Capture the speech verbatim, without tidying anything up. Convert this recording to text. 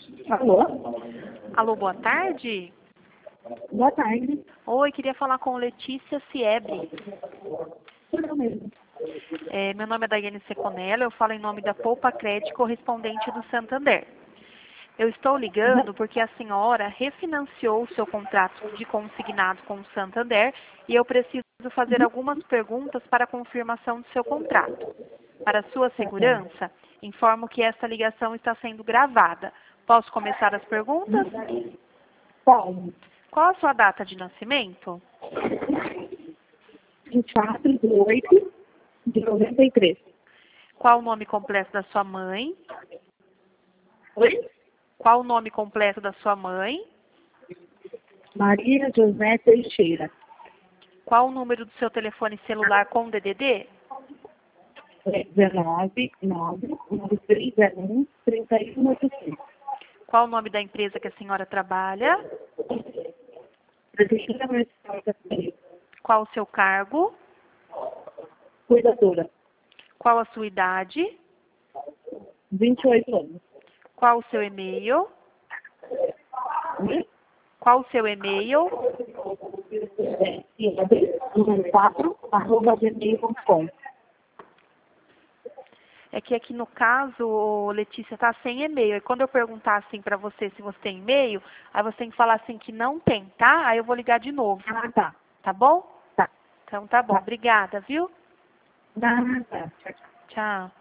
Alô? Alô, boa tarde. Boa tarde. Oi, queria falar com Letícia Siebre. Tudo mesmo. É, meu nome é Daiane Seconello, eu falo em nome da Poupa Crédito, correspondente do Santander. Eu estou ligando porque a senhora refinanciou o seu contrato de consignado com o Santander e eu preciso fazer algumas perguntas para a confirmação do seu contrato. Para sua segurança, informo que esta ligação está sendo gravada. Posso começar as perguntas? Pode. Qual a sua data de nascimento? vinte e quatro de oito de noventa e três. Qual o nome completo da sua mãe? Oi? Qual o nome completo da sua mãe? Maria José Teixeira. Qual o número do seu telefone celular com D D D? É dezenove, nove, nove três zero um, três um oito cinco. Qual o nome da empresa que a senhora trabalha? Prefeitura Municipal da Cidade. Qual o seu cargo? Cuidadora. Qual a sua idade? vinte e oito anos. Qual o seu e-mail? Oi? Qual o seu e-mail? É Siebre quatro, arroba gmail ponto com. É que aqui no caso, ô, Letícia, tá sem e-mail. E quando eu perguntar assim pra você se você tem e-mail, aí você tem que falar assim que não tem, tá? Aí eu vou ligar de novo. Ah, tá. Tá bom? Tá. Então tá bom. Tá. Obrigada, viu? Nada. Tchau, tchau. Tchau.